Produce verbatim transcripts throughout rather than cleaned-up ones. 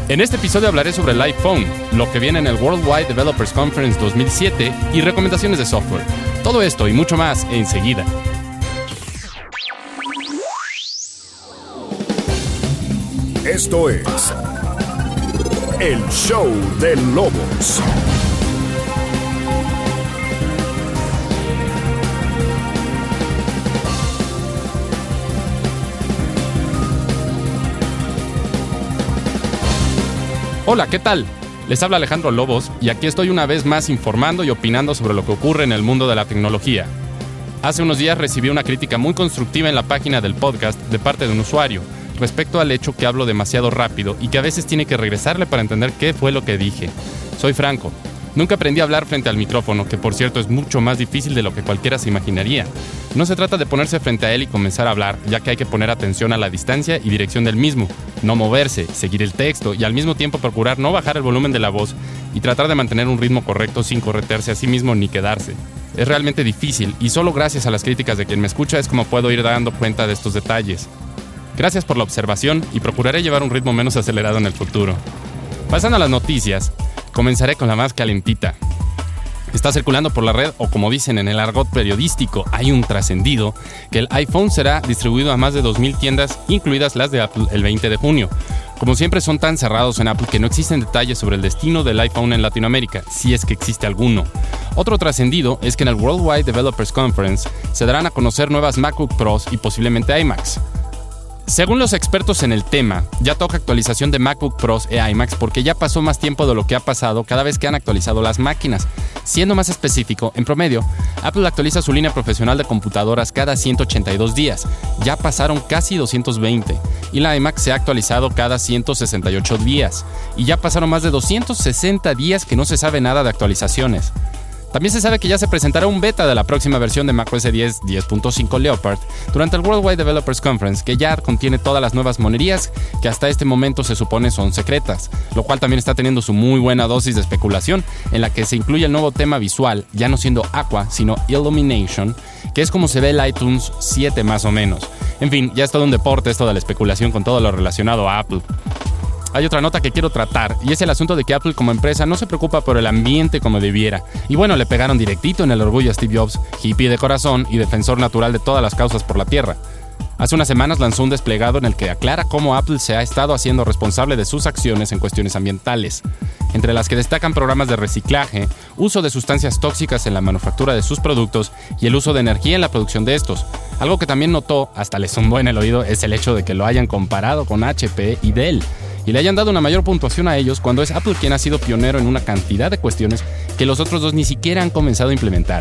En este episodio hablaré sobre el iPhone, lo que viene en el Worldwide Developers Conference dos mil siete y recomendaciones de software. Todo esto y mucho más enseguida. Esto es El Show de Lobos. Hola, ¿qué tal? Les habla Alejandro Lobos y aquí estoy una vez más informando y opinando sobre lo que ocurre en el mundo de la tecnología. Hace unos días recibí una crítica muy constructiva en la página del podcast de parte de un usuario respecto al hecho que hablo demasiado rápido y que a veces tiene que regresarle para entender qué fue lo que dije. Soy franco. Nunca aprendí a hablar frente al micrófono, que por cierto es mucho más difícil de lo que cualquiera se imaginaría. No se trata de ponerse frente a él y comenzar a hablar, ya que hay que poner atención a la distancia y dirección del mismo, no moverse, seguir el texto y al mismo tiempo procurar no bajar el volumen de la voz y tratar de mantener un ritmo correcto sin corretearse a sí mismo ni quedarse. Es realmente difícil y solo gracias a las críticas de quien me escucha es como puedo ir dando cuenta de estos detalles. Gracias por la observación y procuraré llevar un ritmo menos acelerado en el futuro. Pasando a las noticias, comenzaré con la más calentita. Está circulando por la red, o como dicen en el argot periodístico, hay un trascendido, que el iPhone será distribuido a más de dos mil tiendas, incluidas las de Apple, el veinte de junio. Como siempre son tan cerrados en Apple que no existen detalles sobre el destino del iPhone en Latinoamérica, si es que existe alguno. Otro trascendido es que en el Worldwide Developers Conference se darán a conocer nuevas MacBook Pros y posiblemente iMacs. Según los expertos en el tema, ya toca actualización de MacBook Pros e iMacs porque ya pasó más tiempo de lo que ha pasado cada vez que han actualizado las máquinas. Siendo más específico, en promedio, Apple actualiza su línea profesional de computadoras cada ciento ochenta y dos días. Ya pasaron casi doscientos veinte. Y la iMac se ha actualizado cada ciento sesenta y ocho días. Y ya pasaron más de doscientos sesenta días que no se sabe nada de actualizaciones. También se sabe que ya se presentará un beta de la próxima versión de macOS diez diez punto cinco Leopard durante el Worldwide Developers Conference, que ya contiene todas las nuevas monerías que hasta este momento se supone son secretas, lo cual también está teniendo su muy buena dosis de especulación, en la que se incluye el nuevo tema visual, ya no siendo Aqua, sino Illumination, que es como se ve el iTunes siete más o menos. En fin, ya es todo un deporte esto de la especulación con todo lo relacionado a Apple. Hay otra nota que quiero tratar, y es el asunto de que Apple como empresa no se preocupa por el ambiente como debiera. Y bueno, le pegaron directito en el orgullo a Steve Jobs, hippie de corazón y defensor natural de todas las causas por la Tierra. Hace unas semanas lanzó un desplegado en el que aclara cómo Apple se ha estado haciendo responsable de sus acciones en cuestiones ambientales, entre las que destacan programas de reciclaje, uso de sustancias tóxicas en la manufactura de sus productos y el uso de energía en la producción de estos. Algo que también notó, hasta le zumbó en el oído, es el hecho de que lo hayan comparado con H P y Dell, y le hayan dado una mayor puntuación a ellos cuando es Apple quien ha sido pionero en una cantidad de cuestiones que los otros dos ni siquiera han comenzado a implementar.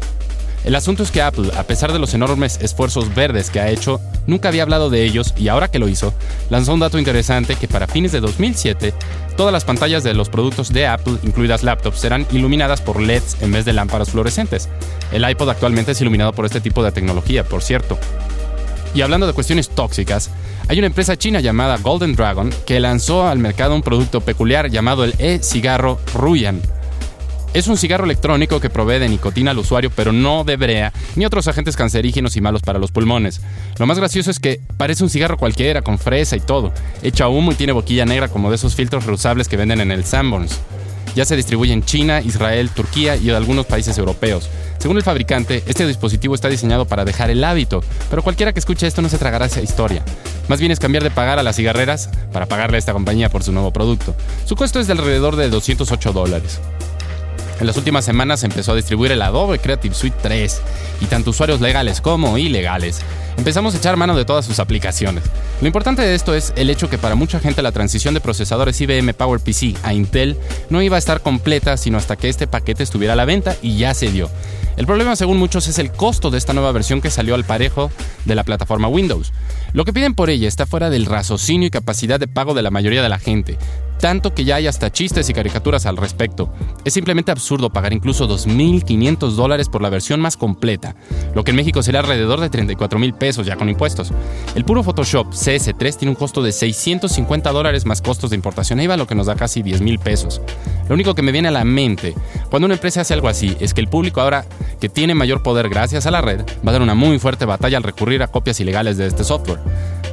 El asunto es que Apple, a pesar de los enormes esfuerzos verdes que ha hecho, nunca había hablado de ellos y ahora que lo hizo, lanzó un dato interesante que para fines de dos mil siete, todas las pantallas de los productos de Apple, incluidas laptops, serán iluminadas por L E Ds en vez de lámparas fluorescentes. El iPod actualmente es iluminado por este tipo de tecnología, por cierto. Y hablando de cuestiones tóxicas, hay una empresa china llamada Golden Dragon que lanzó al mercado un producto peculiar llamado el e-cigarro Ruyan. Es un cigarro electrónico que provee de nicotina al usuario, pero no de brea ni otros agentes cancerígenos y malos para los pulmones. Lo más gracioso es que parece un cigarro cualquiera, con fresa y todo. Echa humo y tiene boquilla negra como de esos filtros reusables que venden en el Sanborns. Ya se distribuye en China, Israel, Turquía y en algunos países europeos. Según el fabricante, este dispositivo está diseñado para dejar el hábito, pero cualquiera que escuche esto no se tragará esa historia. Más bien es cambiar de pagar a las cigarreras para pagarle a esta compañía por su nuevo producto. Su costo es de alrededor de doscientos ocho dólares. En las últimas semanas se empezó a distribuir el Adobe Creative Suite tres y tanto usuarios legales como ilegales empezamos a echar mano de todas sus aplicaciones. Lo importante de esto es el hecho que para mucha gente la transición de procesadores I B M PowerPC a Intel no iba a estar completa sino hasta que este paquete estuviera a la venta y ya se dio. El problema según muchos es el costo de esta nueva versión que salió al parejo de la plataforma Windows. Lo que piden por ella está fuera del raciocinio y capacidad de pago de la mayoría de la gente, tanto que ya hay hasta chistes y caricaturas al respecto. Es simplemente absurdo pagar incluso dos mil quinientos dólares por la versión más completa, lo que en México sería alrededor de treinta y cuatro mil pesos ya con impuestos. El puro Photoshop C S tres tiene un costo de seiscientos cincuenta dólares más costos de importación e I V A, lo que nos da casi diez mil pesos. Lo único que me viene a la mente cuando una empresa hace algo así es que el público ahora que tiene mayor poder gracias a la red va a dar una muy fuerte batalla al recurrir a copias ilegales de este software.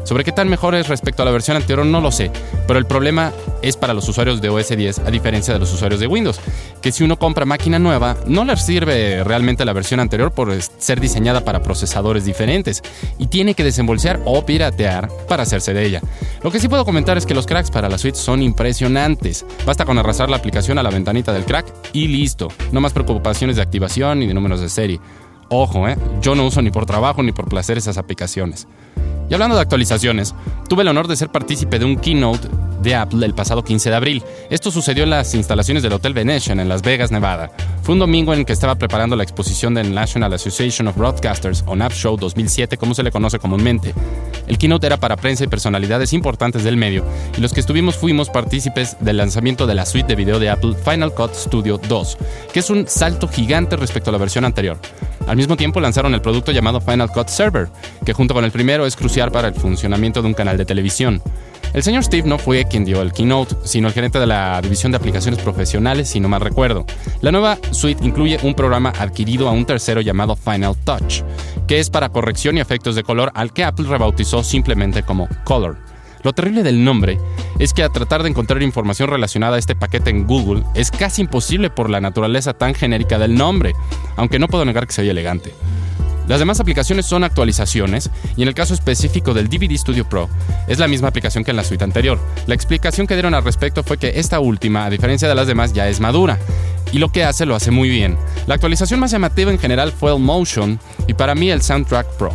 Sobre qué tan mejor es respecto a la versión anterior no lo sé, pero el problema es para los usuarios de O S diez a diferencia de los usuarios de Windows, que si uno compra máquina nueva no les sirve realmente la versión anterior por ser diseñada para procesadores diferentes y tiene que desembolsar o piratear para hacerse de ella. Lo que sí puedo comentar es que los cracks para la suite son impresionantes. Basta con arrastrar la aplicación a la ventanita del crack y listo. No más preocupaciones de activación ni de números de serie. Ojo, eh, yo no uso ni por trabajo ni por placer esas aplicaciones. Y hablando de actualizaciones, tuve el honor de ser partícipe de un keynote de Apple el pasado quince de abril. Esto sucedió en las instalaciones del Hotel Venetian en Las Vegas, Nevada. Fue un domingo en el que estaba preparando la exposición del National Association of Broadcasters, o N A B Show dos mil siete, como se le conoce comúnmente. El keynote era para prensa y personalidades importantes del medio, y los que estuvimos fuimos partícipes del lanzamiento de la suite de video de Apple Final Cut Studio dos, que es un salto gigante respecto a la versión anterior. Al mismo tiempo lanzaron el producto llamado Final Cut Server, que junto con el primero es crucial para el funcionamiento de un canal de televisión. El señor Steve no fue quien dio el keynote, sino el gerente de la división de aplicaciones profesionales, si no mal recuerdo. La nueva suite incluye un programa adquirido a un tercero llamado Final Touch, que es para corrección y efectos de color, al que Apple rebautizó simplemente como Color. Lo terrible del nombre es que a tratar de encontrar información relacionada a este paquete en Google es casi imposible por la naturaleza tan genérica del nombre, aunque no puedo negar que se oye elegante. Las demás aplicaciones son actualizaciones, y en el caso específico del D V D Studio Pro, es la misma aplicación que en la suite anterior. La explicación que dieron al respecto fue que esta última, a diferencia de las demás, ya es madura, y lo que hace lo hace muy bien. La actualización más llamativa en general fue el Motion, y para mí el Soundtrack Pro.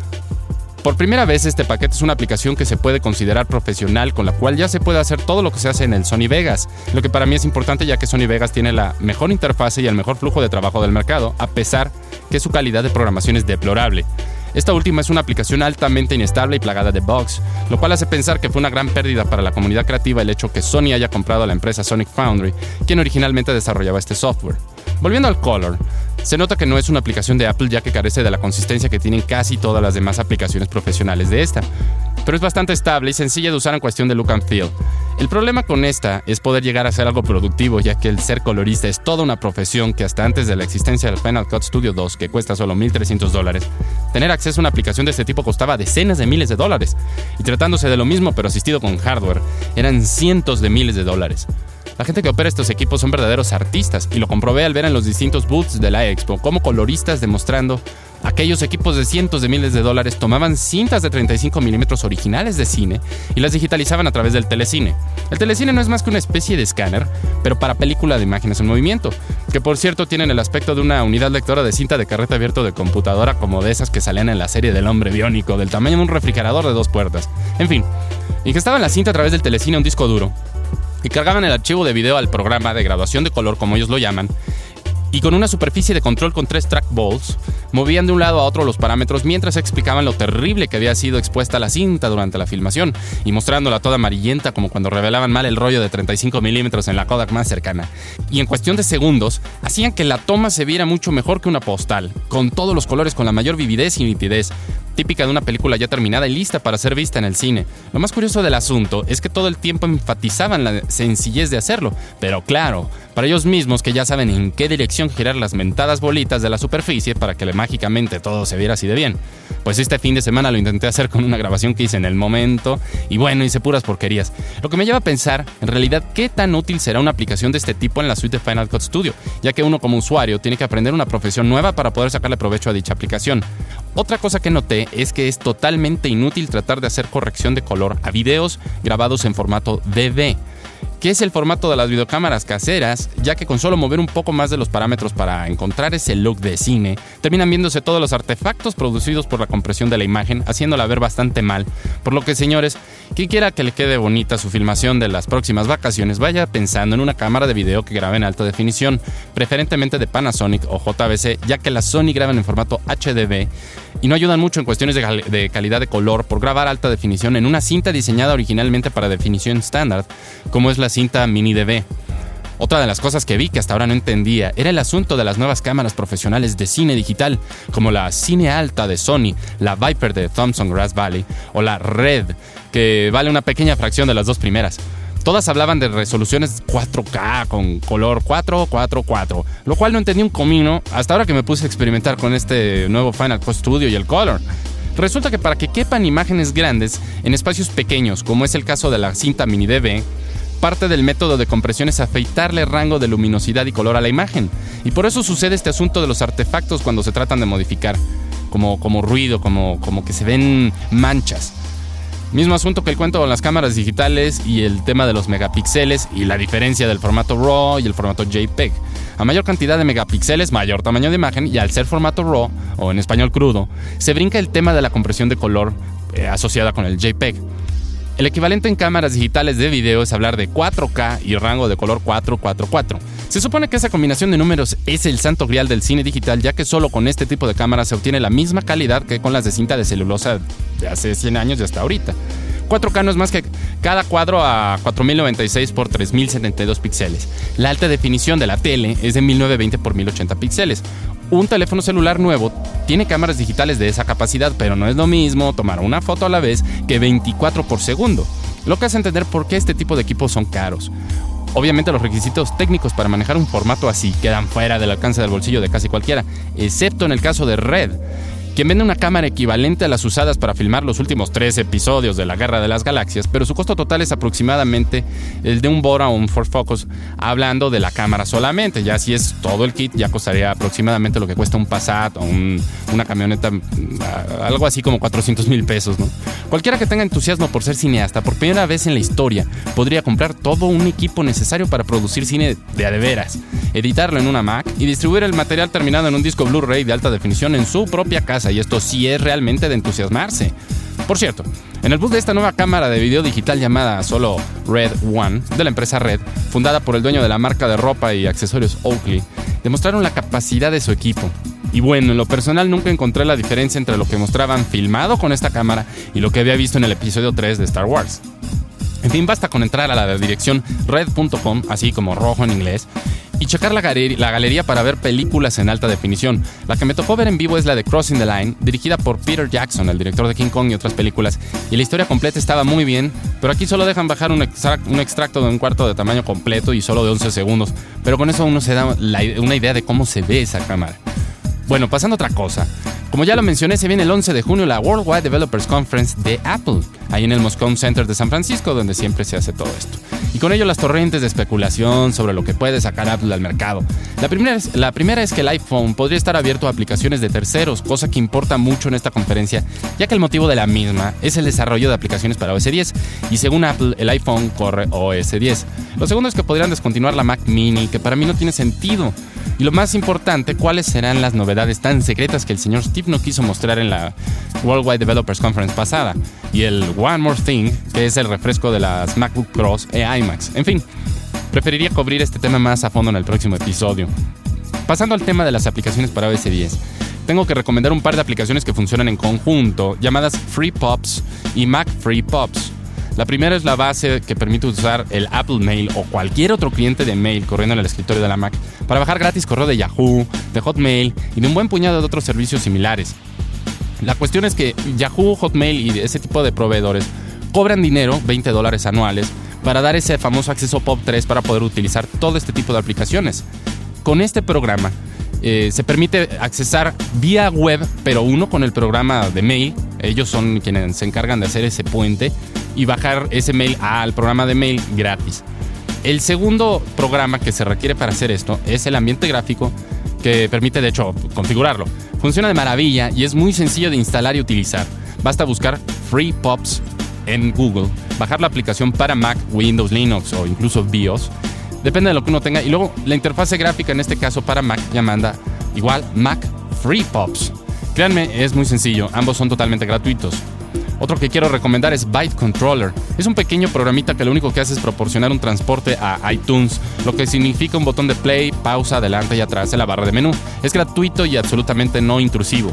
Por primera vez este paquete es una aplicación que se puede considerar profesional, con la cual ya se puede hacer todo lo que se hace en el Sony Vegas, lo que para mí es importante ya que Sony Vegas tiene la mejor interfase y el mejor flujo de trabajo del mercado, a pesar que su calidad de programación es deplorable. Esta última es una aplicación altamente inestable y plagada de bugs, lo cual hace pensar que fue una gran pérdida para la comunidad creativa el hecho que Sony haya comprado a la empresa Sonic Foundry, quien originalmente desarrollaba este software. Volviendo al Color, se nota que no es una aplicación de Apple ya que carece de la consistencia que tienen casi todas las demás aplicaciones profesionales de esta, pero es bastante estable y sencilla de usar en cuestión de look and feel. El problema con esta es poder llegar a ser algo productivo, ya que el ser colorista es toda una profesión que hasta antes de la existencia del Final Cut Studio dos, que cuesta solo mil trescientos dólares, tener acceso a una aplicación de este tipo costaba decenas de miles de dólares, y tratándose de lo mismo pero asistido con hardware, eran cientos de miles de dólares. La gente que opera estos equipos son verdaderos artistas, y lo comprobé al ver en los distintos booths de la Expo cómo coloristas demostrando aquellos equipos de cientos de miles de dólares tomaban cintas de treinta y cinco milímetros originales de cine y las digitalizaban a través del telecine. El telecine no es más que una especie de escáner, pero para película de imágenes en movimiento, que por cierto tienen el aspecto de una unidad lectora de cinta de carrete abierto de computadora, como de esas que salían en la serie del hombre biónico, del tamaño de un refrigerador de dos puertas. En fin, ingestaban la cinta a través del telecine a un disco duro y cargaban el archivo de video al programa de graduación de color, como ellos lo llaman, y con una superficie de control con tres trackballs, movían de un lado a otro los parámetros mientras explicaban lo terrible que había sido expuesta la cinta durante la filmación, y mostrándola toda amarillenta como cuando revelaban mal el rollo de treinta y cinco milímetros en la Kodak más cercana. Y en cuestión de segundos, hacían que la toma se viera mucho mejor que una postal, con todos los colores con la mayor vividez y nitidez, típica de una película ya terminada y lista para ser vista en el cine. Lo más curioso del asunto es que todo el tiempo enfatizaban la sencillez de hacerlo, pero claro, para ellos mismos que ya saben en qué dirección girar las mentadas bolitas de la superficie para que mágicamente todo se viera así de bien. Pues este fin de semana lo intenté hacer con una grabación que hice en el momento y bueno, hice puras porquerías. Lo que me lleva a pensar, en realidad, qué tan útil será una aplicación de este tipo en la suite de Final Cut Studio, ya que uno como usuario tiene que aprender una profesión nueva para poder sacarle provecho a dicha aplicación. Otra cosa que noté es que es totalmente inútil tratar de hacer corrección de color a videos grabados en formato D V, que es el formato de las videocámaras caseras, ya que con solo mover un poco más de los parámetros para encontrar ese look de cine, terminan viéndose todos los artefactos producidos por la compresión de la imagen, haciéndola ver bastante mal. Por lo que, señores, quien quiera que le quede bonita su filmación de las próximas vacaciones, vaya pensando en una cámara de video que grabe en alta definición, preferentemente de Panasonic o J V C, ya que las Sony graban en formato H D V y no ayudan mucho en cuestiones de, cal- de calidad de color por grabar alta definición en una cinta diseñada originalmente para definición estándar, como es la cinta Mini D V. Otra de las cosas que vi que hasta ahora no entendía era el asunto de las nuevas cámaras profesionales de cine digital, como la Cine Alta de Sony, la Viper de Thomson Grass Valley o la Red, que vale una pequeña fracción de las dos primeras. Todas hablaban de resoluciones cuatro K con color cuatro cuatro cuatro, lo cual no entendí un comino hasta ahora que me puse a experimentar con este nuevo Final Cut Studio y el Color. Resulta que para que quepan imágenes grandes en espacios pequeños, como es el caso de la cinta mini D V, parte del método de compresión es afeitarle rango de luminosidad y color a la imagen. Y por eso sucede este asunto de los artefactos cuando se tratan de modificar, como, como ruido, como, como que se ven manchas. Mismo asunto que el cuento con las cámaras digitales y el tema de los megapíxeles y la diferencia del formato RAW y el formato JPEG. A mayor cantidad de megapíxeles, mayor tamaño de imagen, y al ser formato RAW, o en español crudo, se brinca el tema de la compresión de color eh, asociada con el JPEG. El equivalente en cámaras digitales de video es hablar de cuatro K y rango de color cuatro cuatro cuatro. Se supone que esa combinación de números es el santo grial del cine digital, ya que solo con este tipo de cámaras se obtiene la misma calidad que con las de cinta de celulosa de hace cien años y hasta ahorita. cuatro K no es más que cada cuadro a cuatro mil noventa y seis por tres mil setenta y dos píxeles. La alta definición de la tele es de mil novecientos veinte por mil ochenta píxeles. Un teléfono celular nuevo tiene cámaras digitales de esa capacidad, pero no es lo mismo tomar una foto a la vez que veinticuatro por segundo, lo que hace entender por qué este tipo de equipos son caros. Obviamente los requisitos técnicos para manejar un formato así quedan fuera del alcance del bolsillo de casi cualquiera, excepto en el caso de Red, quien vende una cámara equivalente a las usadas para filmar los últimos tres episodios de la Guerra de las Galaxias, pero su costo total es aproximadamente el de un Bora o un Ford Focus, hablando de la cámara solamente. Ya si es todo el kit, ya costaría aproximadamente lo que cuesta un Passat o un, una camioneta, algo así como cuatrocientos mil pesos, ¿no? Cualquiera que tenga entusiasmo por ser cineasta, por primera vez en la historia, podría comprar todo un equipo necesario para producir cine de a de veras, editarlo en una Mac y distribuir el material terminado en un disco Blu-ray de alta definición en su propia casa. Y esto sí es realmente de entusiasmarse. Por cierto, en el booth de esta nueva cámara de video digital llamada solo Red One, de la empresa Red, fundada por el dueño de la marca de ropa y accesorios Oakley, demostraron la capacidad de su equipo. Y bueno, en lo personal nunca encontré la diferencia entre lo que mostraban filmado con esta cámara y lo que había visto en el episodio tres de Star Wars. En fin, basta con entrar a la dirección red punto com, así como rojo en inglés, y checar la, galería, la galería para ver películas en alta definición. La que me tocó ver en vivo es la de Crossing the Line, dirigida por Peter Jackson, el director de King Kong y otras películas, y la historia completa estaba muy bien, pero aquí solo dejan bajar un, extract, un extracto de un cuarto de tamaño completo y solo de once segundos, pero con eso uno se da la, una idea de cómo se ve esa cámara. Bueno, pasando a otra cosa. Como ya lo mencioné, se viene el once de junio la Worldwide Developers Conference de Apple, ahí en el Moscone Center de San Francisco, donde siempre se hace todo esto. Y con ello las torrentes de especulación sobre lo que puede sacar Apple al mercado. La primera, es, la primera es que el iPhone podría estar abierto a aplicaciones de terceros, cosa que importa mucho en esta conferencia, ya que el motivo de la misma es el desarrollo de aplicaciones para o ese diez, y según Apple, el iPhone corre o ese diez. Lo segundo es que podrían descontinuar la Mac Mini, que para mí no tiene sentido. Y lo más importante, ¿cuáles serán las novedades tan secretas que el señor Steve no quiso mostrar en la Worldwide Developers Conference pasada? Y el One More Thing, que es el refresco de las MacBook Pros e iMacs. En fin, preferiría cubrir este tema más a fondo en el próximo episodio. Pasando al tema de las aplicaciones para o ese diez, tengo que recomendar un par de aplicaciones que funcionan en conjunto, llamadas FreePops y Mac FreePops. La primera es la base que permite usar el Apple Mail o cualquier otro cliente de mail corriendo en el escritorio de la Mac para bajar gratis correo de Yahoo, de Hotmail y de un buen puñado de otros servicios similares. La cuestión es que Yahoo, Hotmail y ese tipo de proveedores cobran dinero, veinte dólares anuales, para dar ese famoso acceso P O P tres para poder utilizar todo este tipo de aplicaciones. Con este programa eh, se permite accesar vía web, pero uno con el programa de mail. Ellos son quienes se encargan de hacer ese puente y bajar ese mail al programa de mail gratis. El segundo programa que se requiere para hacer esto es el ambiente gráfico, que permite de hecho configurarlo. Funciona de maravilla y es muy sencillo de instalar y utilizar. Basta buscar FreePops en Google, bajar la aplicación para Mac, Windows, Linux o incluso BIOS, depende de lo que uno tenga, y luego la interfase gráfica en este caso para Mac ya manda igual Mac FreePops. Créanme, es muy sencillo, ambos son totalmente gratuitos. Otro que quiero recomendar es Byte Controller. Es un pequeño programita que lo único que hace es proporcionar un transporte a iTunes, lo que significa un botón de play, pausa, adelante y atrás en la barra de menú. Es gratuito y absolutamente no intrusivo.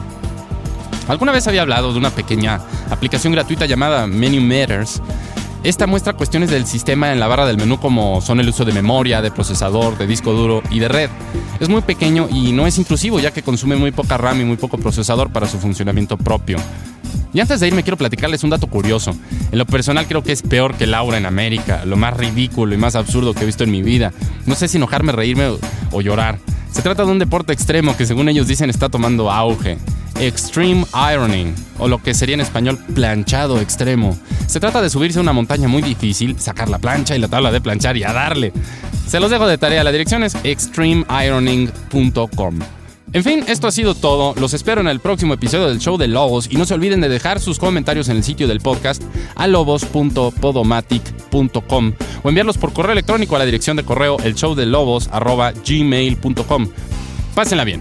Alguna vez había hablado de una pequeña aplicación gratuita llamada Menu Matters. Esta muestra cuestiones del sistema en la barra del menú como son el uso de memoria, de procesador, de disco duro y de red. Es muy pequeño y no es intrusivo, ya que consume muy poca RAM y muy poco procesador para su funcionamiento propio. Y antes de irme quiero platicarles un dato curioso. En lo personal creo que es peor que Laura en América, lo más ridículo y más absurdo que he visto en mi vida. No sé si enojarme, reírme o, o llorar. Se trata de un deporte extremo que según ellos dicen está tomando auge. Extreme Ironing, o lo que sería en español planchado extremo. Se trata de subirse a una montaña muy difícil, sacar la plancha y la tabla de planchar y a darle. Se los dejo de tarea, la dirección es extreme ironing punto com. En fin, esto ha sido todo. Los espero en el próximo episodio del Show de Lobos y no se olviden de dejar sus comentarios en el sitio del podcast a lobos punto podomatic punto com o enviarlos por correo electrónico a la dirección de correo elshowdelobos arroba gmail punto com. Pásenla bien.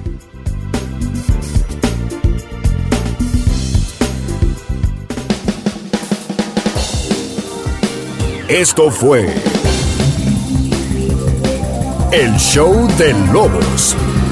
Esto fue el Show de Lobos.